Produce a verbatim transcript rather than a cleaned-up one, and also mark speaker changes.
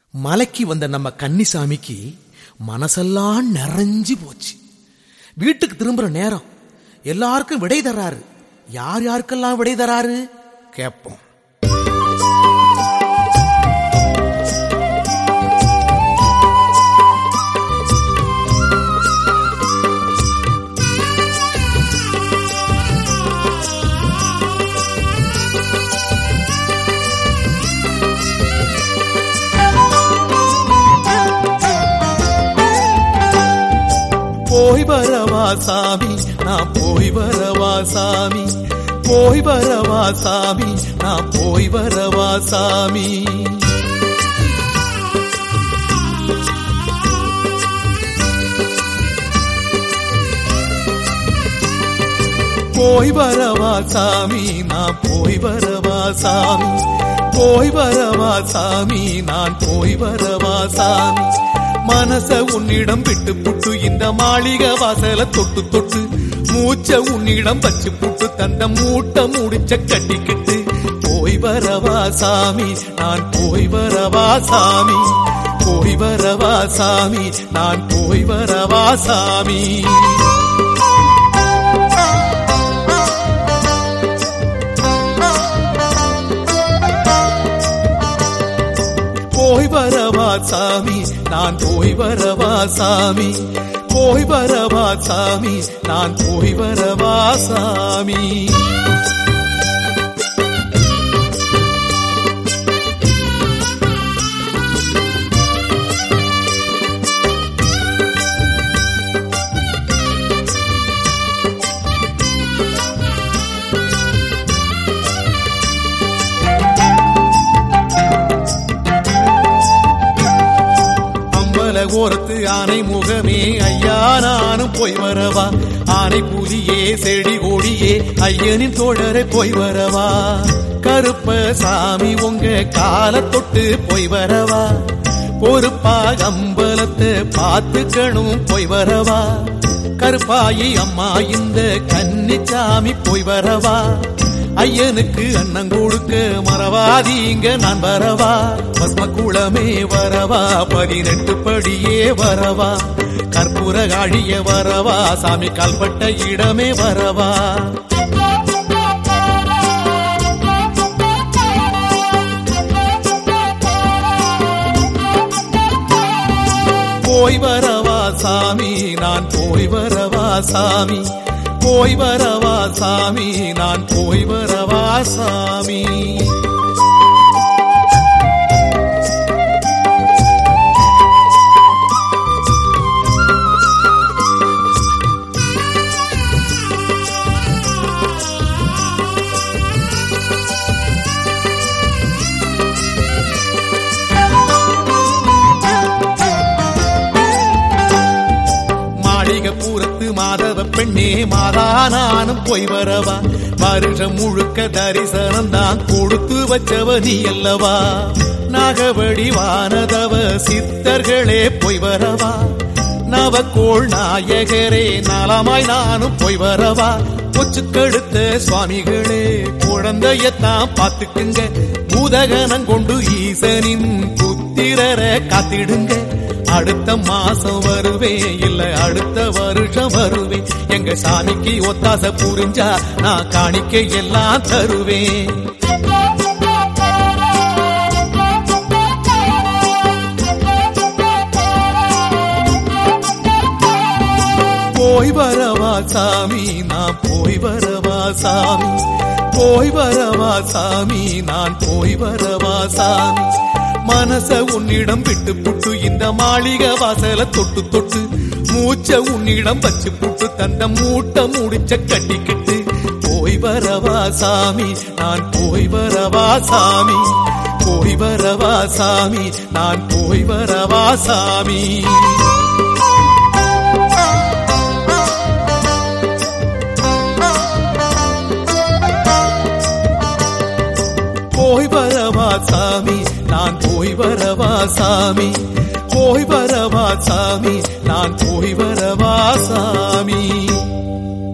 Speaker 1: மலைக்கு வந்த நம்ம கன்னிசாமிக்கு மனசெல்லாம் நிறைஞ்சு போச்சு. வீட்டுக்கு திரும்புற நேரம் எல்லாருக்கும் விடை தர்றாரு. யார் யாருக்கெல்லாம் விடை தராரு கேட்போம். போய் வரவா சாமி, நான் போய் வரவா சாமி, போய் வரவா சாமி, நான் போய் வரவா சாமி. போய் வரவா சாமி, நான் போய் வரவா சாமி, போய் வரவா சாமி, நான் போய் வரவா சாமி. மனச உன்னிடம் விட்டு புட்டு இந்த மாளிகை வாசல தொட்டு தொட்டு மூச்ச உன்னிடம் வச்சு புட்டு தந்த மூட்டை முடிச்ச கட்டிக்கிட்டு போய் வரவா சாமி, நான் போய் வரவா சாமி, போய் வரவா சாமி, நான் போய் வரவா சாமி. போய் வரவா சாமி, நான் போய் வரவா சாமி, போய் வரவா சாமி, நான் போய் வரவா சாமி. ஓரத்து ஆனை முகமே ஐயா, நானும் போய் வரவா. ஆனை புலியே செடி கொடியே ஐயனின் தோழரை போய் வரவா. கருப்ப சாமி உங்க கால தொட்டு போய் வரவா. பொறுப்பா அம்பலத்தை பார்த்துக்கணும் போய் வரவா. கருப்பாயி அம்மா இந்த கன்னிச்சாமி போய் வரவா. ஐயனுக்கு அண்ணன் கொடுக்க மறவாதீங்க நான் வரவா. பஸ்ம குளமே வரவா, பதினெட்டு படியே வரவா. கற்பூர காழிய வரவா, சாமி கால்பட்ட இடமே வரவா. போய் வரவா சாமி, நான் போய் வரவா சாமி, போய் வரவா சாமி, நான் போய் வரவா சாமி. பூரத்து மாதவ பெண்ணே மாதா, நானும் போய் வரவா. வருஷம் முழுக்க தரிசனம் தான் கொடுத்து வச்சவ நீ அல்லவா. நாகவடி வானதவ சித்தர்களே போய் வரவா. நவக்கோள் நாயகரே நலமாய் நானும் போய் வரவா. கொச்சு கழுத்த சுவாமிகளே குழந்தையத்தான் பார்த்துக்குங்க. பூதகனம் கொண்டு ஈசனின் புத்திரரை காத்திடுங்க. அடுத்த மாசம் வருவேன், இல்ல அடுத்த வருஷம் வருவேன். எங்க சாமிக்கு ஒத்தாச புரிஞ்சா நான் காணிக்கை எல்லாம் தருவேன். போய் வரவா சாமி, நான் போய் வரவா சாமி, போய் வரவா சாமி, நான் போய் வரவா சாமி. மனச உன்னிடம் விட்டு புட்டு இந்த மாளிகை வாசல தொட்டு தொட்டு மூச்ச உன்னிடம் வச்சு புட்டு தந்த மூட்டை முடிச்ச கட்டிக்கிட்டு போய் வரவா சாமி, நான் போய் வரவா சாமி, போய் வரவா சாமி, நான் போய் வரவா சாமி. போய் வரவா சாமி, நான் போய் வரவா சாமி, போய் வரவா சாமி, நான் போய் வரவா சாமி.